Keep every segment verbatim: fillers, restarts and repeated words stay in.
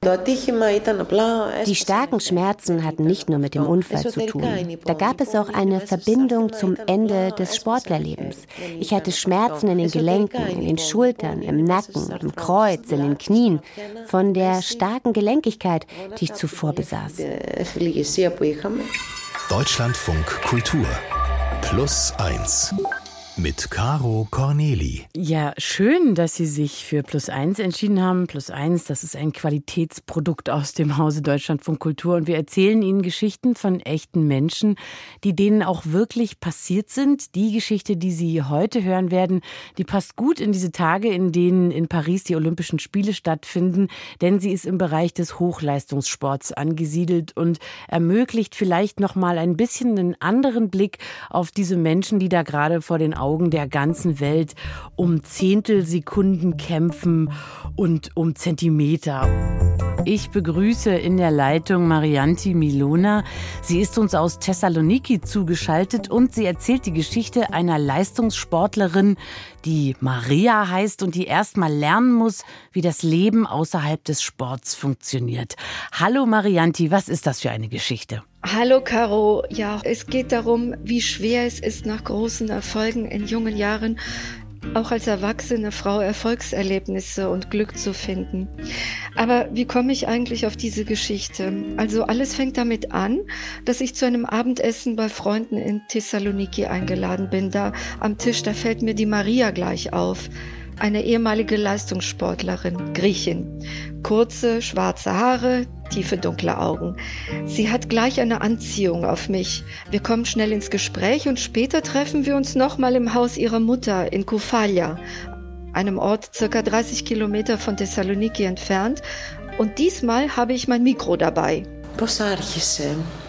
Die starken Schmerzen hatten nicht nur mit dem Unfall zu tun. Da gab es auch eine Verbindung zum Ende des Sportlerlebens. Ich hatte Schmerzen in den Gelenken, in den Schultern, im Nacken, im Kreuz, in den Knien, von der starken Gelenkigkeit, die ich zuvor besaß. Deutschlandfunk Kultur Plus eins mit Caro Corneli. Ja, schön, dass Sie sich für Plus eins entschieden haben. Plus eins, das ist ein Qualitätsprodukt aus dem Hause Deutschlandfunk Kultur. Und wir erzählen Ihnen Geschichten von echten Menschen, die denen auch wirklich passiert sind. Die Geschichte, die Sie heute hören werden, die passt gut in diese Tage, in denen in Paris die Olympischen Spiele stattfinden. Denn sie ist im Bereich des Hochleistungssports angesiedelt und ermöglicht vielleicht noch mal ein bisschen einen anderen Blick auf diese Menschen, die da gerade vor den Augen der ganzen Welt um Zehntelsekunden kämpfen und um Zentimeter. Ich begrüße in der Leitung Marianti Milona. Sie ist uns aus Thessaloniki zugeschaltet und sie erzählt die Geschichte einer Leistungssportlerin, die Maria heißt und die erst mal lernen muss, wie das Leben außerhalb des Sports funktioniert. Hallo Marianti, was ist das für eine Geschichte? Hallo Caro, ja, es geht darum, wie schwer es ist, nach großen Erfolgen in jungen Jahren auch als erwachsene Frau Erfolgserlebnisse und Glück zu finden. Aber wie komme ich eigentlich auf diese Geschichte? Also alles fängt damit an, dass ich zu einem Abendessen bei Freunden in Thessaloniki eingeladen bin. Da am Tisch, da fällt mir die Maria gleich auf. Eine ehemalige Leistungssportlerin, Griechin. Kurze, schwarze Haare, tiefe, dunkle Augen. Sie hat gleich eine Anziehung auf mich. Wir kommen schnell ins Gespräch und später treffen wir uns nochmal im Haus ihrer Mutter in Koufalia, einem Ort circa dreißig Kilometer von Thessaloniki entfernt. Und diesmal habe ich mein Mikro dabei. Πώς άρχισε?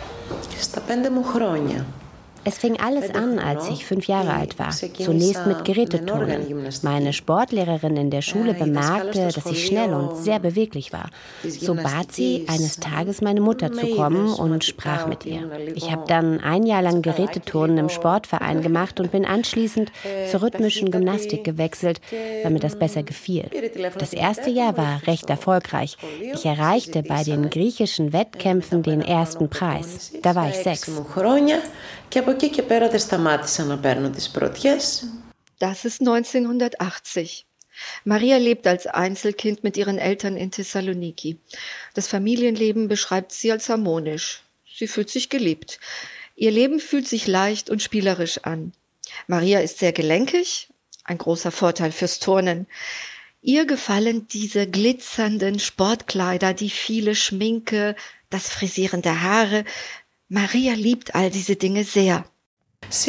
Στα πέντε μου χρόνια. Es fing alles an, als ich fünf Jahre alt war. Zunächst mit Geräteturnen. Meine Sportlehrerin in der Schule bemerkte, dass ich schnell und sehr beweglich war. So bat sie, eines Tages meine Mutter zu kommen und sprach mit ihr. Ich habe dann ein Jahr lang Geräteturnen im Sportverein gemacht und bin anschließend zur rhythmischen Gymnastik gewechselt, weil mir das besser gefiel. Das erste Jahr war recht erfolgreich. Ich erreichte bei den griechischen Wettkämpfen den ersten Preis. Da war ich sechs. Das ist neunzehnhundertachtzig. Maria lebt als Einzelkind mit ihren Eltern in Thessaloniki. Das Familienleben beschreibt sie als harmonisch. Sie fühlt sich geliebt. Ihr Leben fühlt sich leicht und spielerisch an. Maria ist sehr gelenkig, ein großer Vorteil fürs Turnen. Ihr gefallen diese glitzernden Sportkleider, die viele Schminke, das Frisieren der Haare. Maria liebt all diese Dinge sehr. Das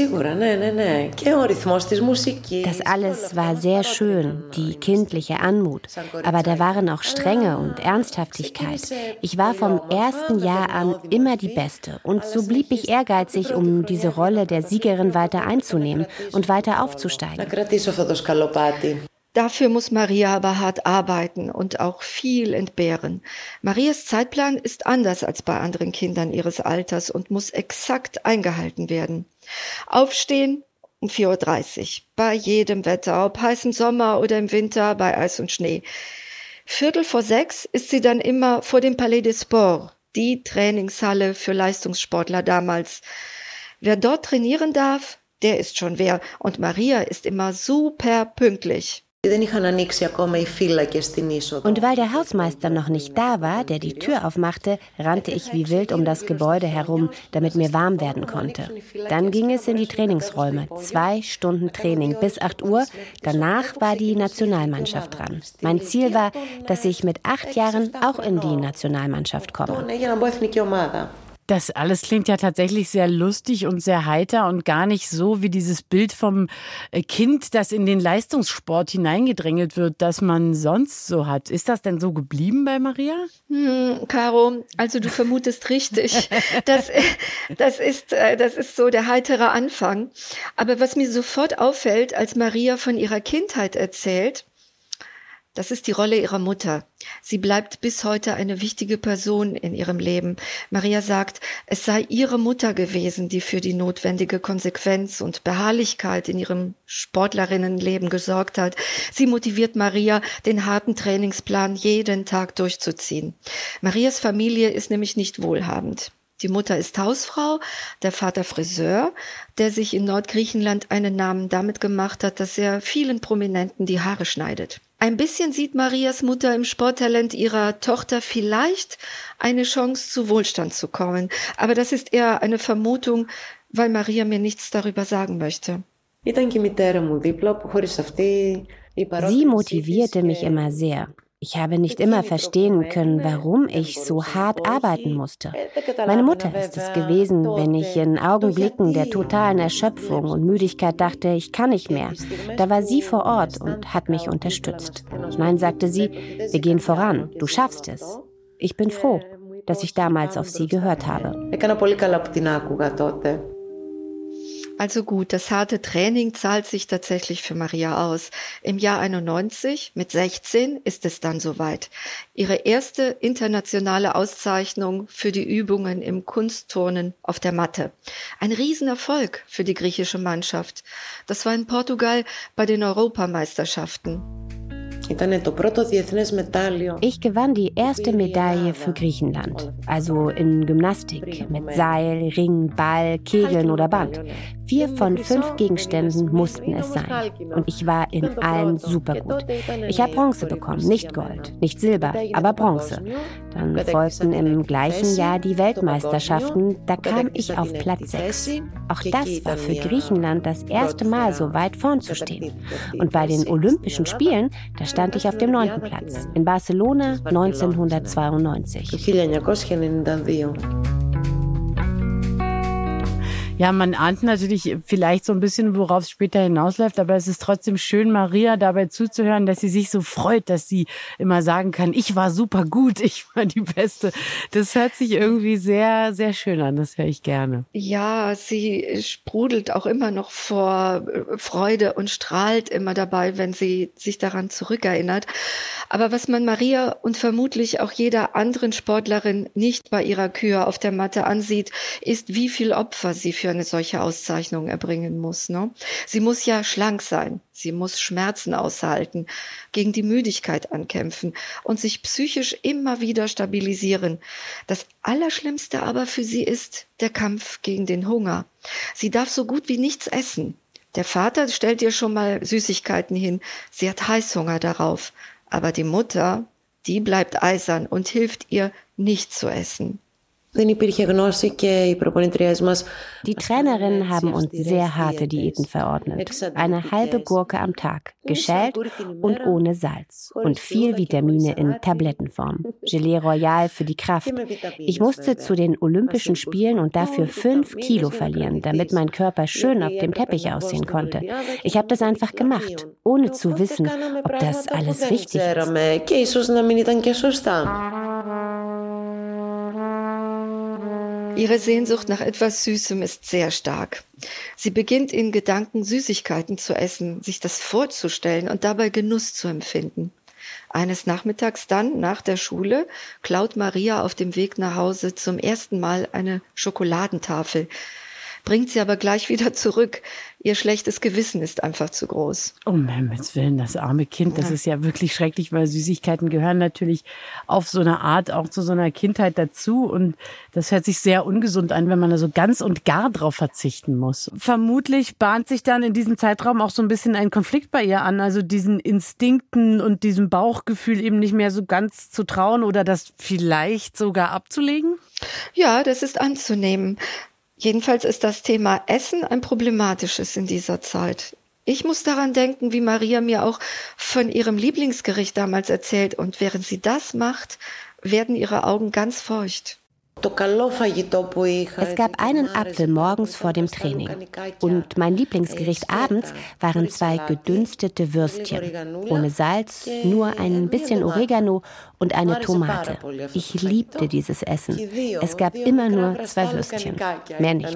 alles war sehr schön, die kindliche Anmut. Aber da waren auch Strenge und Ernsthaftigkeit. Ich war vom ersten Jahr an immer die Beste. Und so blieb ich ehrgeizig, um diese Rolle der Siegerin weiter einzunehmen und weiter aufzusteigen. Dafür muss Maria aber hart arbeiten und auch viel entbehren. Marias Zeitplan ist anders als bei anderen Kindern ihres Alters und muss exakt eingehalten werden. Aufstehen um vier Uhr dreißig, bei jedem Wetter, ob heißem Sommer oder im Winter, bei Eis und Schnee. Viertel vor sechs ist sie dann immer vor dem Palais des Sports, die Trainingshalle für Leistungssportler damals. Wer dort trainieren darf, der ist schon wer. Und Maria ist immer super pünktlich. Und weil der Hausmeister noch nicht da war, der die Tür aufmachte, rannte ich wie wild um das Gebäude herum, damit mir warm werden konnte. Dann ging es in die Trainingsräume. Zwei Stunden Training bis acht Uhr. Danach war die Nationalmannschaft dran. Mein Ziel war, dass ich mit acht Jahren auch in die Nationalmannschaft komme. Das alles klingt ja tatsächlich sehr lustig und sehr heiter und gar nicht so wie dieses Bild vom Kind, das in den Leistungssport hineingedrängelt wird, das man sonst so hat. Ist das denn so geblieben bei Maria? Hm, Caro, also du vermutest richtig. Das, das, ist, das ist so der heitere Anfang. Aber was mir sofort auffällt, als Maria von ihrer Kindheit erzählt, Das ist die Rolle ihrer Mutter. Sie bleibt bis heute eine wichtige Person in ihrem Leben. Maria sagt, es sei ihre Mutter gewesen, die für die notwendige Konsequenz und Beharrlichkeit in ihrem Sportlerinnenleben gesorgt hat. Sie motiviert Maria, den harten Trainingsplan jeden Tag durchzuziehen. Marias Familie ist nämlich nicht wohlhabend. Die Mutter ist Hausfrau, der Vater Friseur, der sich in Nordgriechenland einen Namen damit gemacht hat, dass er vielen Prominenten die Haare schneidet. Ein bisschen sieht Marias Mutter im Sporttalent ihrer Tochter vielleicht eine Chance, zu Wohlstand zu kommen. Aber das ist eher eine Vermutung, weil Maria mir nichts darüber sagen möchte. Sie motivierte mich immer sehr. Ich habe nicht immer verstehen können, warum ich so hart arbeiten musste. Meine Mutter ist es gewesen, wenn ich in Augenblicken der totalen Erschöpfung und Müdigkeit dachte, ich kann nicht mehr. Da war sie vor Ort und hat mich unterstützt. Nein, sagte sie, wir gehen voran, du schaffst es. Ich bin froh, dass ich damals auf sie gehört habe. Also gut, das harte Training zahlt sich tatsächlich für Maria aus. Im Jahr einundneunzig, mit sechzehn, ist es dann soweit. Ihre erste internationale Auszeichnung für die Übungen im Kunstturnen auf der Matte. Ein Riesenerfolg für die griechische Mannschaft. Das war in Portugal bei den Europameisterschaften. Ich gewann die erste Medaille für Griechenland, also in Gymnastik, mit Seil, Ring, Ball, Kegeln oder Band. Vier von fünf Gegenständen mussten es sein. Und ich war in allen super gut. Ich habe Bronze bekommen, nicht Gold, nicht Silber, aber Bronze. Dann folgten im gleichen Jahr die Weltmeisterschaften, da kam ich auf Platz sechs. Auch das war für Griechenland das erste Mal so weit vorn zu stehen. Und bei den Olympischen Spielen, da stand ich auf dem neunten Platz, in Barcelona neunzehnhundertzweiundneunzig. Ja, man ahnt natürlich vielleicht so ein bisschen, worauf es später hinausläuft, aber es ist trotzdem schön, Maria dabei zuzuhören, dass sie sich so freut, dass sie immer sagen kann, ich war super gut, ich war die Beste. Das hört sich irgendwie sehr, sehr schön an, das höre ich gerne. Ja, sie sprudelt auch immer noch vor Freude und strahlt immer dabei, wenn sie sich daran zurückerinnert. Aber was man Maria und vermutlich auch jeder anderen Sportlerin nicht bei ihrer Kür auf der Matte ansieht, ist, wie viel Opfer sie für eine solche Auszeichnung erbringen muss. Ne? Sie muss ja schlank sein, sie muss Schmerzen aushalten, gegen die Müdigkeit ankämpfen und sich psychisch immer wieder stabilisieren. Das Allerschlimmste aber für sie ist der Kampf gegen den Hunger. Sie darf so gut wie nichts essen. Der Vater stellt ihr schon mal Süßigkeiten hin, sie hat Heißhunger darauf. Aber die Mutter, die bleibt eisern und hilft ihr, nicht zu essen. Die Trainerinnen haben uns sehr harte Diäten verordnet. Eine halbe Gurke am Tag, geschält und ohne Salz. Und viel Vitamine in Tablettenform. Gelee Royal für die Kraft. Ich musste zu den Olympischen Spielen und dafür fünf Kilo verlieren, damit mein Körper schön auf dem Teppich aussehen konnte. Ich habe das einfach gemacht, ohne zu wissen, ob das alles richtig ist. Ihre Sehnsucht nach etwas Süßem ist sehr stark. Sie beginnt in Gedanken, Süßigkeiten zu essen, sich das vorzustellen und dabei Genuss zu empfinden. Eines Nachmittags dann, nach der Schule, klaut Maria auf dem Weg nach Hause zum ersten Mal eine Schokoladentafel. Bringt sie aber gleich wieder zurück. Ihr schlechtes Gewissen ist einfach zu groß. Um Himmels Willen, das arme Kind, das ist ja wirklich schrecklich, weil Süßigkeiten gehören natürlich auf so eine Art auch zu so einer Kindheit dazu. Und das hört sich sehr ungesund an, wenn man da so ganz und gar drauf verzichten muss. Vermutlich bahnt sich dann in diesem Zeitraum auch so ein bisschen ein Konflikt bei ihr an, also diesen Instinkten und diesem Bauchgefühl eben nicht mehr so ganz zu trauen oder das vielleicht sogar abzulegen? Ja, das ist anzunehmen. Jedenfalls ist das Thema Essen ein problematisches in dieser Zeit. Ich muss daran denken, wie Maria mir auch von ihrem Lieblingsgericht damals erzählt. Und während sie das macht, werden ihre Augen ganz feucht. Es gab einen Apfel morgens vor dem Training und mein Lieblingsgericht abends waren zwei gedünstete Würstchen, ohne Salz, nur ein bisschen Oregano und eine Tomate. Ich liebte dieses Essen. Es gab immer nur zwei Würstchen, mehr nicht.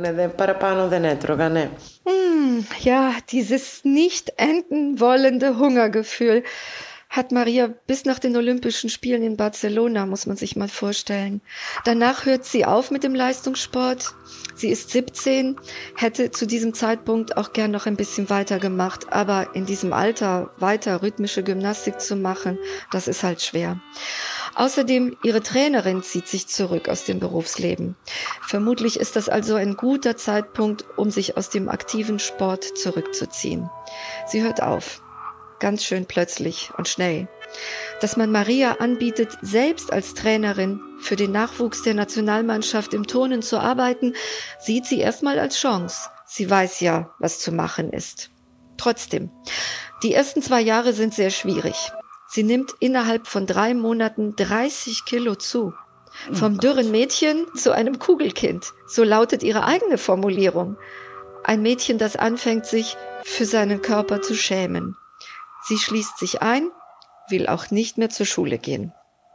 Hm, ja, dieses nicht enden wollende Hungergefühl. hat Maria bis nach den Olympischen Spielen in Barcelona, muss man sich mal vorstellen. Danach hört sie auf mit dem Leistungssport. Sie ist siebzehn, hätte zu diesem Zeitpunkt auch gern noch ein bisschen weiter gemacht, aber in diesem Alter weiter rhythmische Gymnastik zu machen, das ist halt schwer. Außerdem, ihre Trainerin zieht sich zurück aus dem Berufsleben. Vermutlich ist das also ein guter Zeitpunkt, um sich aus dem aktiven Sport zurückzuziehen. Sie hört auf. Ganz schön plötzlich und schnell. Dass man Maria anbietet, selbst als Trainerin für den Nachwuchs der Nationalmannschaft im Turnen zu arbeiten, sieht sie erstmal als Chance. Sie weiß ja, was zu machen ist. Trotzdem, die ersten zwei Jahre sind sehr schwierig. Sie nimmt innerhalb von drei Monaten dreißig Kilo zu. Vom dürren Mädchen zu einem Kugelkind. So lautet ihre eigene Formulierung. Ein Mädchen, das anfängt, sich für seinen Körper zu schämen. Sie schließt sich ein, will auch nicht mehr zur Schule gehen.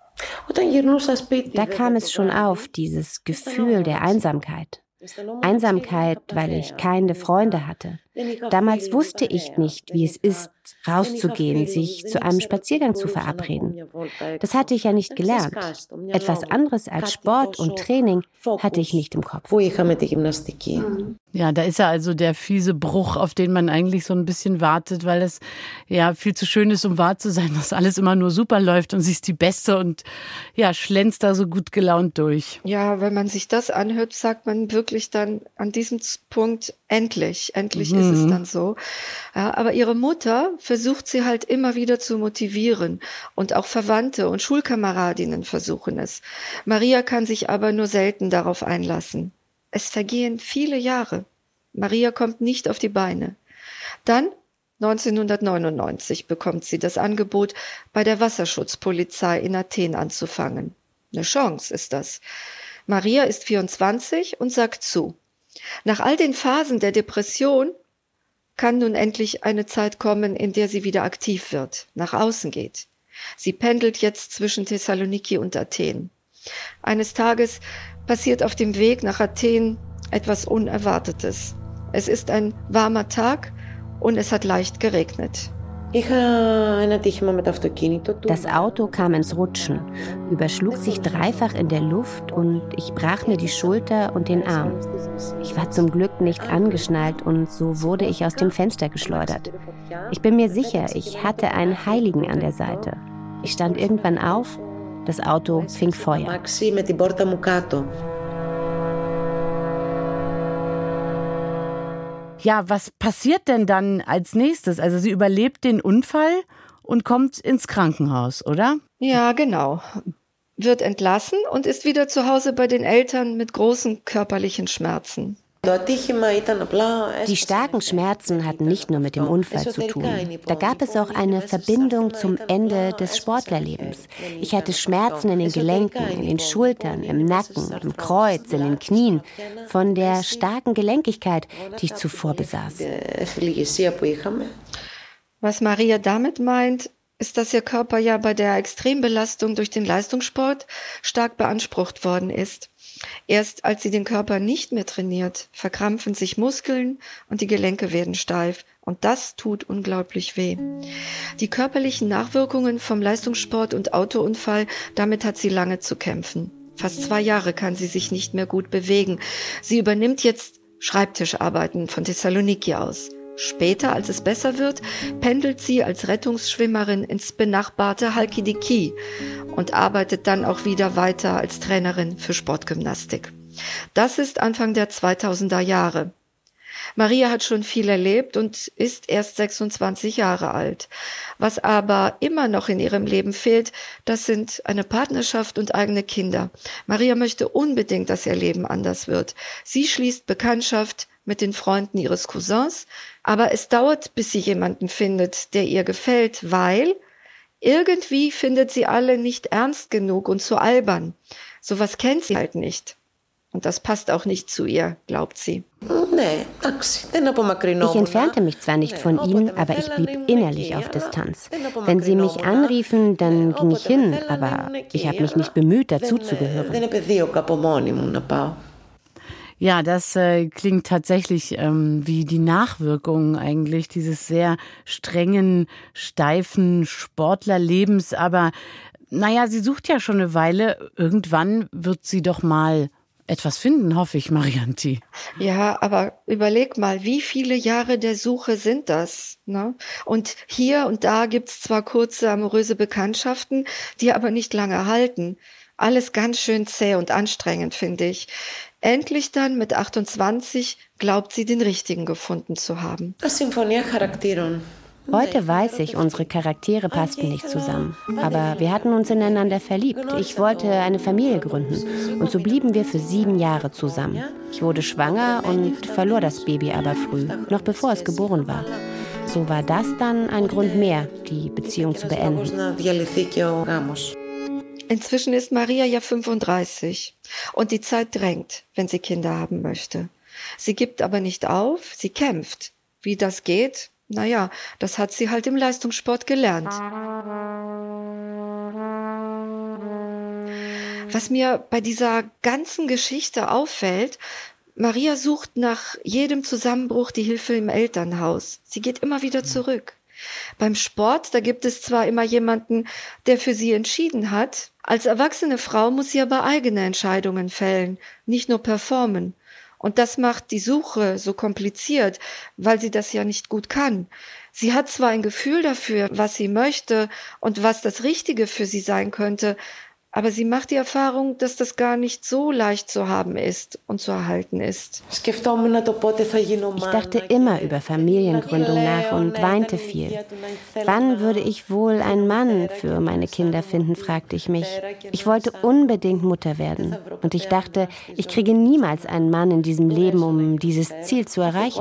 Da kam es schon auf, dieses Gefühl der Einsamkeit. Einsamkeit, weil ich keine Freunde hatte. Damals wusste ich nicht, wie es ist, rauszugehen, sich zu einem Spaziergang zu verabreden. Das hatte ich ja nicht gelernt. Etwas anderes als Sport und Training hatte ich nicht im Kopf. Ja, da ist ja also der fiese Bruch, auf den man eigentlich so ein bisschen wartet, weil es ja viel zu schön ist, um wahr zu sein, dass alles immer nur super läuft und sie ist die Beste und ja, schlänzt da so gut gelaunt durch. Ja, wenn man sich das anhört, sagt man wirklich dann an diesem Punkt, endlich, endlich mhm. ist es dann so. Ja, aber ihre Mutter versucht sie halt immer wieder zu motivieren und auch Verwandte und Schulkameradinnen versuchen es. Maria kann sich aber nur selten darauf einlassen. Es vergehen viele Jahre. Maria kommt nicht auf die Beine. Dann, neunzehnhundertneunundneunzig, bekommt sie das Angebot, bei der Wasserschutzpolizei in Athen anzufangen. Eine Chance ist das. Maria ist vierundzwanzig und sagt zu. Nach all den Phasen der Depression kann nun endlich eine Zeit kommen, in der sie wieder aktiv wird, nach außen geht. Sie pendelt jetzt zwischen Thessaloniki und Athen. Eines Tages passiert auf dem Weg nach Athen etwas Unerwartetes. Es ist ein warmer Tag und es hat leicht geregnet. Das Auto kam ins Rutschen, überschlug sich dreifach in der Luft und ich brach mir die Schulter und den Arm. Ich war zum Glück nicht angeschnallt und so wurde ich aus dem Fenster geschleudert. Ich bin mir sicher, ich hatte einen Heiligen an der Seite. Ich stand irgendwann auf, das Auto fing Feuer. Ja, was passiert denn dann als nächstes? Also sie überlebt den Unfall und kommt ins Krankenhaus, oder? Ja, genau. Wird entlassen und ist wieder zu Hause bei den Eltern mit großen körperlichen Schmerzen. Die starken Schmerzen hatten nicht nur mit dem Unfall zu tun. Da gab es auch eine Verbindung zum Ende des Sportlerlebens. Ich hatte Schmerzen in den Gelenken, in den Schultern, im Nacken, im Kreuz, in den Knien, von der starken Gelenkigkeit, die ich zuvor besaß. Was Maria damit meint, ist, dass ihr Körper ja bei der Extrembelastung durch den Leistungssport stark beansprucht worden ist. Erst als sie den Körper nicht mehr trainiert, verkrampfen sich Muskeln und die Gelenke werden steif. Und das tut unglaublich weh. Die körperlichen Nachwirkungen vom Leistungssport und Autounfall, damit hat sie lange zu kämpfen. Fast zwei Jahre kann sie sich nicht mehr gut bewegen. Sie übernimmt jetzt Schreibtischarbeiten von Thessaloniki aus. Später, als es besser wird, pendelt sie als Rettungsschwimmerin ins benachbarte Halkidiki und arbeitet dann auch wieder weiter als Trainerin für Sportgymnastik. Das ist Anfang der zweitausender Jahre. Maria hat schon viel erlebt und ist erst sechsundzwanzig Jahre alt. Was aber immer noch in ihrem Leben fehlt, das sind eine Partnerschaft und eigene Kinder. Maria möchte unbedingt, dass ihr Leben anders wird. Sie schließt Bekanntschaft mit den Freunden ihres Cousins, aber es dauert, bis sie jemanden findet, der ihr gefällt, weil irgendwie findet sie alle nicht ernst genug und zu albern. Sowas kennt sie halt nicht. Und das passt auch nicht zu ihr, glaubt sie. Ich entfernte mich zwar nicht von ihnen, aber ich blieb innerlich auf Distanz. Wenn sie mich anriefen, dann ging ich hin, aber ich habe mich nicht bemüht, dazuzugehören. Ja, das äh, klingt tatsächlich ähm, wie die Nachwirkungen eigentlich dieses sehr strengen, steifen Sportlerlebens. Aber naja, sie sucht ja schon eine Weile. Irgendwann wird sie doch mal etwas finden, hoffe ich, Marianti. Ja, aber überleg mal, wie viele Jahre der Suche sind das? Ne? Und hier und da gibt's zwar kurze amoröse Bekanntschaften, die aber nicht lange halten. Alles ganz schön zäh und anstrengend, finde ich. Endlich dann mit achtundzwanzig glaubt sie, den richtigen gefunden zu haben. Heute weiß ich, unsere Charaktere passten nicht zusammen. Aber wir hatten uns ineinander verliebt. Ich wollte eine Familie gründen. Und so blieben wir für sieben Jahre zusammen. Ich wurde schwanger und verlor das Baby aber früh, noch bevor es geboren war. So war das dann ein Grund mehr, die Beziehung zu beenden. Inzwischen ist Maria ja fünfunddreißig und die Zeit drängt, wenn sie Kinder haben möchte. Sie gibt aber nicht auf, sie kämpft. Wie das geht? Naja, das hat sie halt im Leistungssport gelernt. Was mir bei dieser ganzen Geschichte auffällt, Maria sucht nach jedem Zusammenbruch die Hilfe im Elternhaus. Sie geht immer wieder zurück. Beim Sport, da gibt es zwar immer jemanden, der für sie entschieden hat. Als erwachsene Frau muss sie aber eigene Entscheidungen fällen, nicht nur performen. Und das macht die Suche so kompliziert, weil sie das ja nicht gut kann. Sie hat zwar ein Gefühl dafür, was sie möchte und was das Richtige für sie sein könnte, aber sie macht die Erfahrung, dass das gar nicht so leicht zu haben ist und zu erhalten ist. Ich dachte immer über Familiengründung nach und weinte viel. Wann würde ich wohl einen Mann für meine Kinder finden, fragte ich mich. Ich wollte unbedingt Mutter werden. Und ich dachte, ich kriege niemals einen Mann in diesem Leben, um dieses Ziel zu erreichen.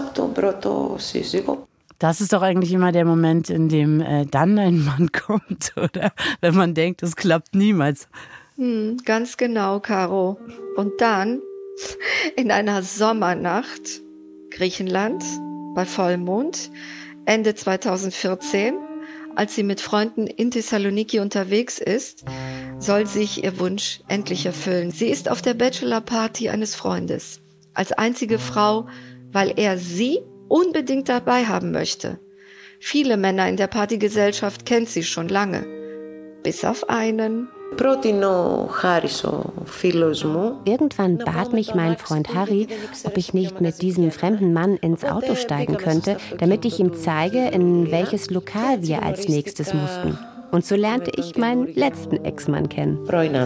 Das ist doch eigentlich immer der Moment, in dem äh, dann ein Mann kommt, oder? Wenn man denkt, es klappt niemals. Hm, ganz genau, Caro. Und dann, in einer Sommernacht, Griechenland, bei Vollmond, Ende zweitausendvierzehn, als sie mit Freunden in Thessaloniki unterwegs ist, soll sich ihr Wunsch endlich erfüllen. Sie ist auf der Bachelorparty eines Freundes, als einzige Frau, weil er sie unbedingt dabei haben möchte. Viele Männer in der Partygesellschaft kennt sie schon lange. Bis auf einen. Irgendwann bat mich mein Freund Harry, ob ich nicht mit diesem fremden Mann ins Auto steigen könnte, damit ich ihm zeige, in welches Lokal wir als nächstes mussten. Und so lernte ich meinen letzten Ex-Mann kennen.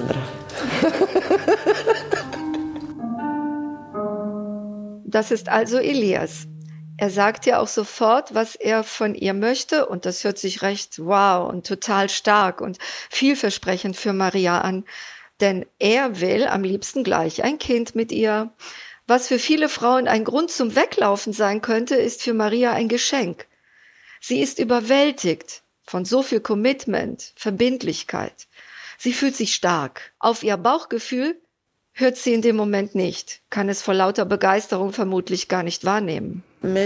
Das ist also Elias. Er sagt ja auch sofort, was er von ihr möchte und das hört sich recht wow und total stark und vielversprechend für Maria an. Denn er will am liebsten gleich ein Kind mit ihr. Was für viele Frauen ein Grund zum Weglaufen sein könnte, ist für Maria ein Geschenk. Sie ist überwältigt von so viel Commitment, Verbindlichkeit. Sie fühlt sich stark. Auf ihr Bauchgefühl hört sie in dem Moment nicht, kann es vor lauter Begeisterung vermutlich gar nicht wahrnehmen.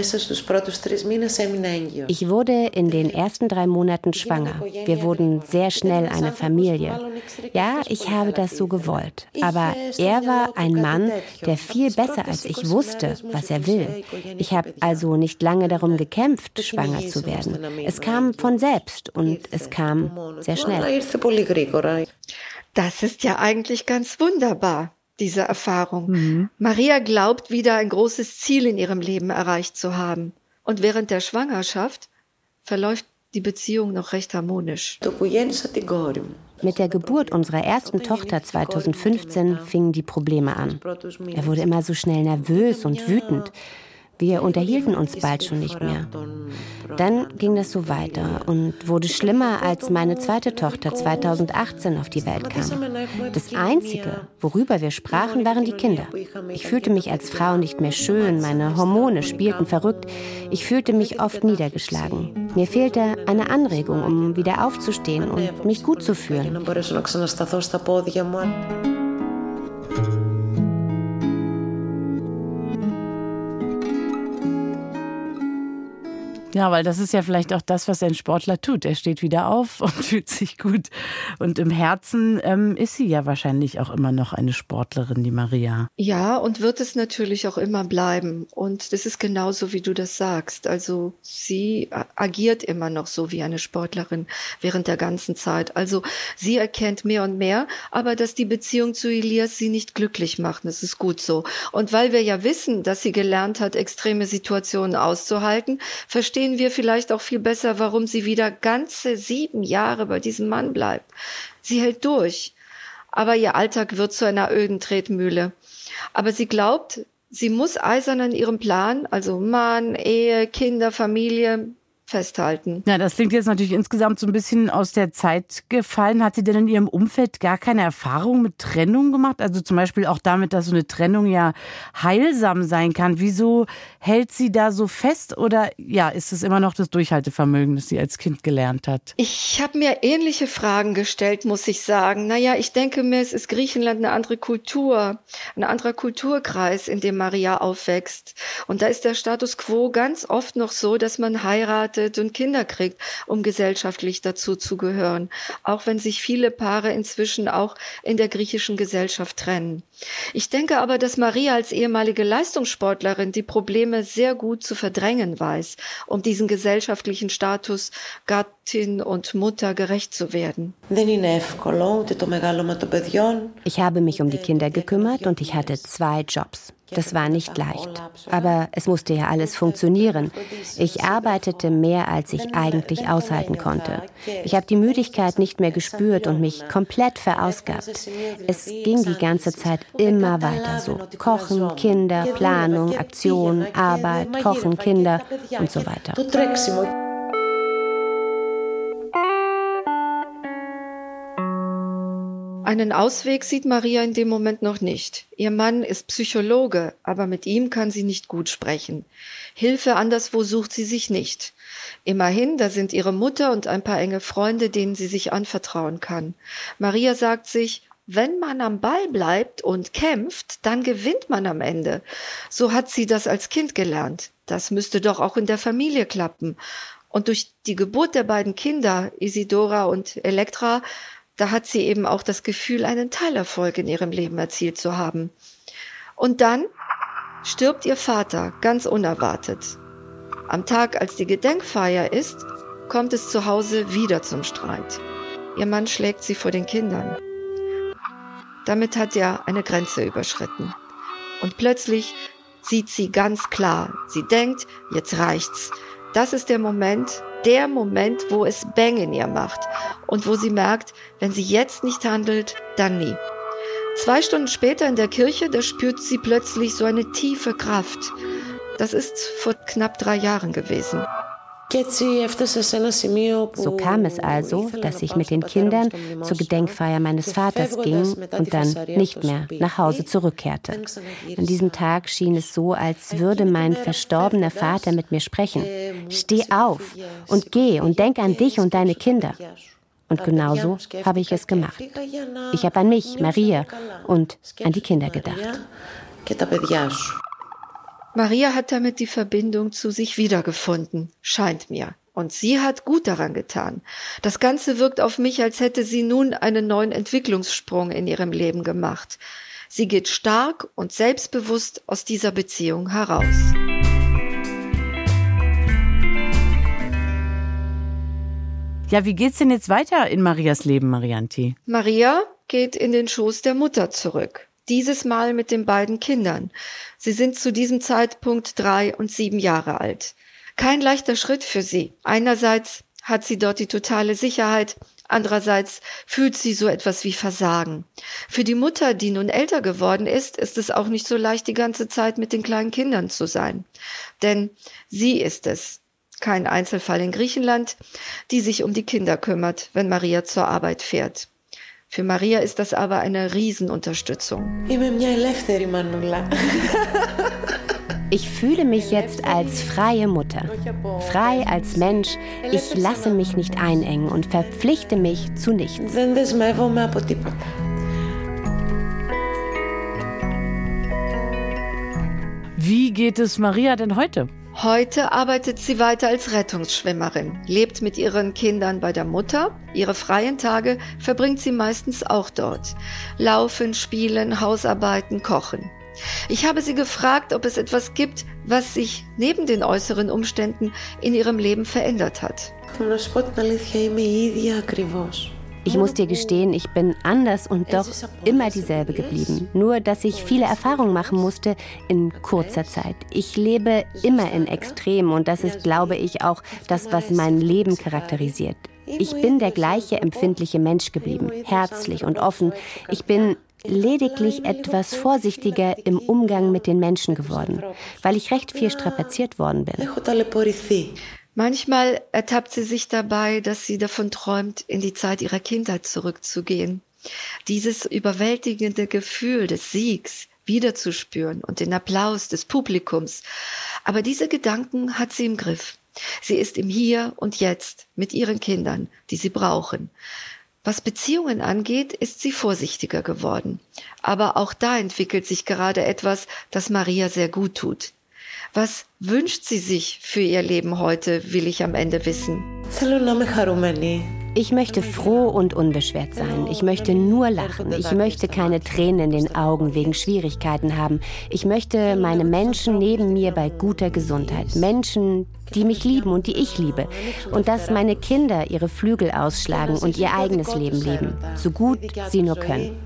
Ich wurde in den ersten drei Monaten schwanger. Wir wurden sehr schnell eine Familie. Ja, ich habe das so gewollt. Aber er war ein Mann, der viel besser als ich wusste, was er will. Ich habe also nicht lange darum gekämpft, schwanger zu werden. Es kam von selbst und es kam sehr schnell. Das ist ja eigentlich ganz wunderbar, diese Erfahrung. Mhm. Maria glaubt, wieder ein großes Ziel in ihrem Leben erreicht zu haben. Und während der Schwangerschaft verläuft die Beziehung noch recht harmonisch. Mit der Geburt unserer ersten Tochter zweitausendfünfzehn fingen die Probleme an. Er wurde immer so schnell nervös und wütend. Wir unterhielten uns bald schon nicht mehr. Dann ging das so weiter und wurde schlimmer, als meine zweite Tochter zweitausendachtzehn auf die Welt kam. Das Einzige, worüber wir sprachen, waren die Kinder. Ich fühlte mich als Frau nicht mehr schön, meine Hormone spielten verrückt. Ich fühlte mich oft niedergeschlagen. Mir fehlte eine Anregung, um wieder aufzustehen und mich gut zu fühlen. Ja, weil das ist ja vielleicht auch das, was ein Sportler tut. Er steht wieder auf und fühlt sich gut. Und im Herzen ähm, ist sie ja wahrscheinlich auch immer noch eine Sportlerin, die Maria. Ja, und wird es natürlich auch immer bleiben. Und das ist genauso, wie du das sagst. Also sie agiert immer noch so wie eine Sportlerin während der ganzen Zeit. Also sie erkennt mehr und mehr, aber dass die Beziehung zu Elias sie nicht glücklich macht. Das ist gut so. Und weil wir ja wissen, dass sie gelernt hat, extreme Situationen auszuhalten, verstehen wir vielleicht auch viel besser, warum sie wieder ganze sieben Jahre bei diesem Mann bleibt. Sie hält durch, aber ihr Alltag wird zu einer öden Tretmühle. Aber sie glaubt, sie muss eisern an ihrem Plan, also Mann, Ehe, Kinder, Familie, festhalten. Ja, das klingt jetzt natürlich insgesamt so ein bisschen aus der Zeit gefallen. Hat sie denn in ihrem Umfeld gar keine Erfahrung mit Trennung gemacht? Also zum Beispiel auch damit, dass so eine Trennung ja heilsam sein kann. Wieso hält sie da so fest? Oder ja, ist es immer noch das Durchhaltevermögen, das sie als Kind gelernt hat? Ich habe mir ähnliche Fragen gestellt, muss ich sagen. Naja, ich denke mir, es ist Griechenland eine andere Kultur, ein anderer Kulturkreis, in dem Maria aufwächst. Und da ist der Status quo ganz oft noch so, dass man heiratet und Kinder kriegt, um gesellschaftlich dazu zu gehören. Auch wenn sich viele Paare inzwischen auch in der griechischen Gesellschaft trennen. Ich denke aber, dass Maria als ehemalige Leistungssportlerin die Probleme sehr gut zu verdrängen weiß, um diesen gesellschaftlichen Status Gattin und Mutter gerecht zu werden. Ich habe mich um die Kinder gekümmert und ich hatte zwei Jobs. Das war nicht leicht, aber es musste ja alles funktionieren. Ich arbeitete mehr, als ich eigentlich aushalten konnte. Ich habe die Müdigkeit nicht mehr gespürt und mich komplett verausgabt. Es ging die ganze Zeit immer weiter so. Kochen, Kinder, Planung, Aktion, Arbeit, Kochen, Kinder und so weiter. Einen Ausweg sieht Maria in dem Moment noch nicht. Ihr Mann ist Psychologe, aber mit ihm kann sie nicht gut sprechen. Hilfe anderswo sucht sie sich nicht. Immerhin, da sind ihre Mutter und ein paar enge Freunde, denen sie sich anvertrauen kann. Maria sagt sich, wenn man am Ball bleibt und kämpft, dann gewinnt man am Ende. So hat sie das als Kind gelernt. Das müsste doch auch in der Familie klappen. Und durch die Geburt der beiden Kinder, Isidora und Elektra, da hat sie eben auch das Gefühl, einen Teilerfolg in ihrem Leben erzielt zu haben. Und dann stirbt ihr Vater, ganz unerwartet. Am Tag, als die Gedenkfeier ist, kommt es zu Hause wieder zum Streit. Ihr Mann schlägt sie vor den Kindern. Damit hat er eine Grenze überschritten. Und plötzlich sieht sie ganz klar. Sie denkt, jetzt reicht's. Das ist der Moment, der Moment, wo es Bang in ihr macht und wo sie merkt, wenn sie jetzt nicht handelt, dann nie. Zwei Stunden später in der Kirche, da spürt sie plötzlich so eine tiefe Kraft. Das ist vor knapp drei Jahren gewesen. So kam es also, dass ich mit den Kindern zur Gedenkfeier meines Vaters ging und dann nicht mehr nach Hause zurückkehrte. An diesem Tag schien es so, als würde mein verstorbener Vater mit mir sprechen. Steh auf und geh und denk an dich und deine Kinder. Und genauso habe ich es gemacht. Ich habe an mich, Maria, und an die Kinder gedacht. Maria hat damit die Verbindung zu sich wiedergefunden, scheint mir. Und sie hat gut daran getan. Das Ganze wirkt auf mich, als hätte sie nun einen neuen Entwicklungssprung in ihrem Leben gemacht. Sie geht stark und selbstbewusst aus dieser Beziehung heraus. Ja, wie geht's denn jetzt weiter in Marias Leben, Marianti? Maria geht in den Schoß der Mutter zurück. Dieses Mal mit den beiden Kindern. Sie sind zu diesem Zeitpunkt drei und sieben Jahre alt. Kein leichter Schritt für sie. Einerseits hat sie dort die totale Sicherheit, andererseits fühlt sie so etwas wie Versagen. Für die Mutter, die nun älter geworden ist, ist es auch nicht so leicht, die ganze Zeit mit den kleinen Kindern zu sein. Denn sie ist es, kein Einzelfall in Griechenland, die sich um die Kinder kümmert, wenn Maria zur Arbeit fährt. Für Maria ist das aber eine Riesenunterstützung. Ich fühle mich jetzt als freie Mutter. Frei als Mensch. Ich lasse mich nicht einengen und verpflichte mich zu nichts. Wie geht es Maria denn heute? Heute arbeitet sie weiter als Rettungsschwimmerin, lebt mit ihren Kindern bei der Mutter. Ihre freien Tage verbringt sie meistens auch dort. Laufen, spielen, Hausarbeiten, kochen. Ich habe sie gefragt, ob es etwas gibt, was sich neben den äußeren Umständen in ihrem Leben verändert hat. Ich muss dir gestehen, ich bin anders und doch immer dieselbe geblieben. Nur, dass ich viele Erfahrungen machen musste in kurzer Zeit. Ich lebe immer in Extremen und das ist, glaube ich, auch das, was mein Leben charakterisiert. Ich bin der gleiche empfindliche Mensch geblieben, herzlich und offen. Ich bin lediglich etwas vorsichtiger im Umgang mit den Menschen geworden, weil ich recht viel strapaziert worden bin. Manchmal ertappt sie sich dabei, dass sie davon träumt, in die Zeit ihrer Kindheit zurückzugehen. Dieses überwältigende Gefühl des Siegs wiederzuspüren und den Applaus des Publikums. Aber diese Gedanken hat sie im Griff. Sie ist im Hier und Jetzt mit ihren Kindern, die sie brauchen. Was Beziehungen angeht, ist sie vorsichtiger geworden. Aber auch da entwickelt sich gerade etwas, das Maria sehr gut tut. Was wünscht sie sich für ihr Leben heute, will ich am Ende wissen. Ich möchte froh und unbeschwert sein. Ich möchte nur lachen. Ich möchte keine Tränen in den Augen wegen Schwierigkeiten haben. Ich möchte meine Menschen neben mir bei guter Gesundheit. Menschen, die mich lieben und die ich liebe. Und dass meine Kinder ihre Flügel ausschlagen und ihr eigenes Leben leben. So gut sie nur können.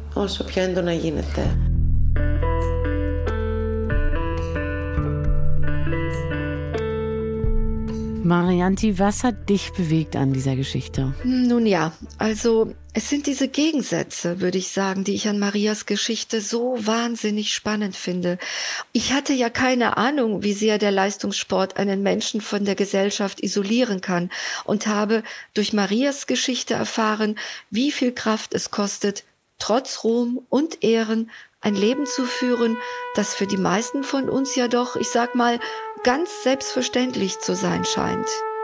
Marianti, was hat dich bewegt an dieser Geschichte? Nun ja, also es sind diese Gegensätze, würde ich sagen, die ich an Marias Geschichte so wahnsinnig spannend finde. Ich hatte ja keine Ahnung, wie sehr der Leistungssport einen Menschen von der Gesellschaft isolieren kann und habe durch Marias Geschichte erfahren, wie viel Kraft es kostet, trotz Ruhm und Ehren ein Leben zu führen, das für die meisten von uns ja doch, ich sag mal, ganz selbstverständlich zu sein scheint.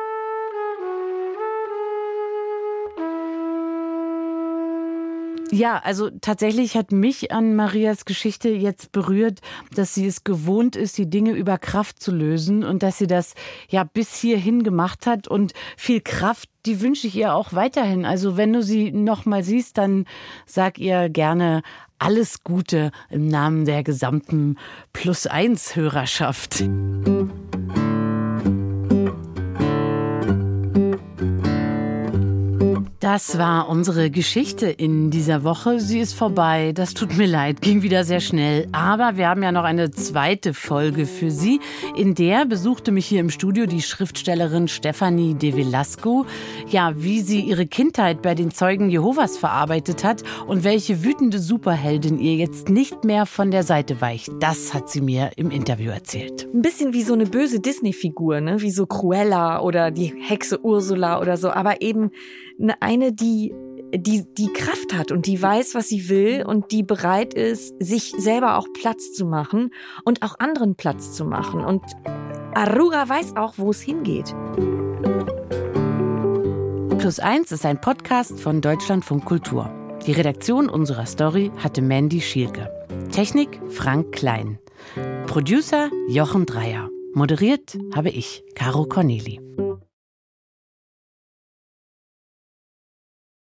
Ja, also tatsächlich hat mich an Marias Geschichte jetzt berührt, dass sie es gewohnt ist, die Dinge über Kraft zu lösen und dass sie das ja bis hierhin gemacht hat und viel Kraft, die wünsche ich ihr auch weiterhin. Also wenn du sie noch mal siehst, dann sag ihr gerne alles Gute im Namen der gesamten Plus eins Hörerschaft. Das war unsere Geschichte in dieser Woche. Sie ist vorbei. Das tut mir leid, ging wieder sehr schnell. Aber wir haben ja noch eine zweite Folge für Sie. In der besuchte mich hier im Studio die Schriftstellerin Stefanie de Velasco. Ja, wie sie ihre Kindheit bei den Zeugen Jehovas verarbeitet hat und welche wütende Superheldin ihr jetzt nicht mehr von der Seite weicht. Das hat sie mir im Interview erzählt. Ein bisschen wie so eine böse Disney-Figur, ne? Wie so Cruella oder die Hexe Ursula oder so. Aber eben eine, die, die, die Kraft hat und die weiß, was sie will und die bereit ist, sich selber auch Platz zu machen und auch anderen Platz zu machen. Und Aruga weiß auch, wo es hingeht. Plus eins ist ein Podcast von Deutschlandfunk Kultur. Die Redaktion unserer Story hatte Mandy Schielke. Technik Frank Klein. Producer Jochen Dreier. Moderiert habe ich, Caro Corneli.